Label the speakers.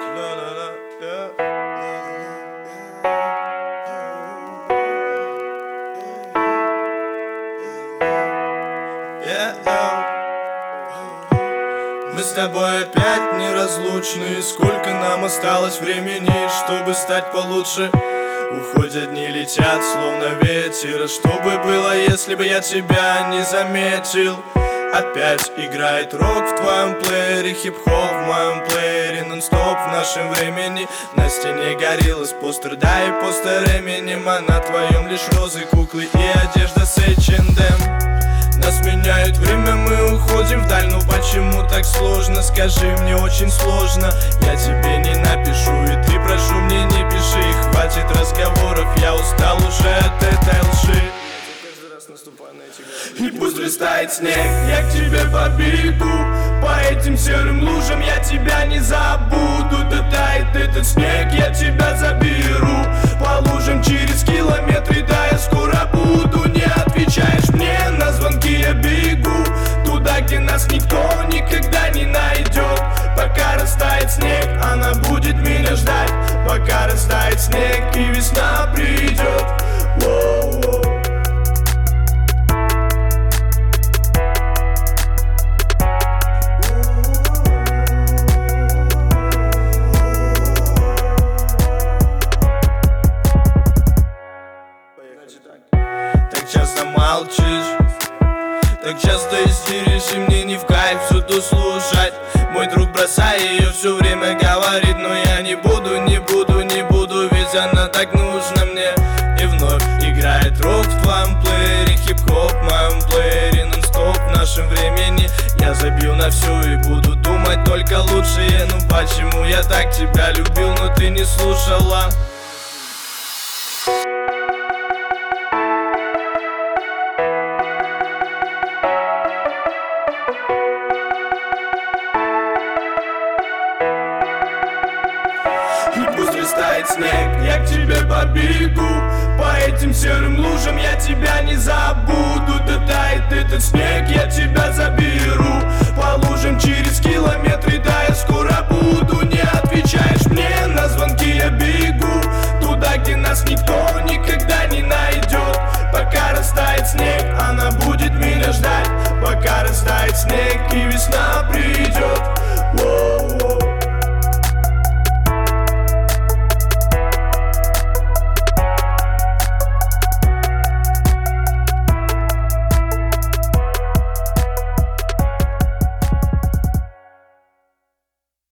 Speaker 1: Мы с тобой опять неразлучны. Сколько нам осталось времени, чтобы стать получше? Уходят дни, летят, словно ветер. Что бы было, если бы я тебя не заметил? Опять играет рок в твоем плеере, хип-хоп в моем плеере, нон-стоп в нашем времени. На стене горелась постер, да и постер Эминем, а на твоем лишь розы, куклы и одежда с H&M. Нас меняет время, мы уходим вдаль. Ну почему так сложно? Скажи, мне очень сложно. Я тебе не напишу, и ты, прошу, мне не пиши. Хватит разговоров, я устал уже от этой лжи. И пусть растает снег, я к тебе побегу. По этим серым лужам я тебя не забуду. Да тает этот снег, я тебя заберу. По лужам через километры, да я скоро буду. Не отвечаешь мне на звонки, я бегу туда, где нас никто никогда не найдет. Пока растает снег, она будет меня ждать. Пока растает снег и весна придет. Воу-воу. Так часто молчишь, так часто истеришь, и мне не в кайф все то слушать. Мой друг, бросай ее, все время говорит, но я не буду, не буду, не буду, ведь она так нужна мне. И вновь играет рок в твоем плеере, хип-хоп в моем плеере, нон-стоп в нашем времени. Я забью на все и буду думать только лучшее. Ну почему я так тебя любил, но ты не слушала? И пусть растает снег, я к тебе побегу. По этим серым лужам я тебя не забуду. Да тает этот снег, я тебя заберу. По лужам через километры.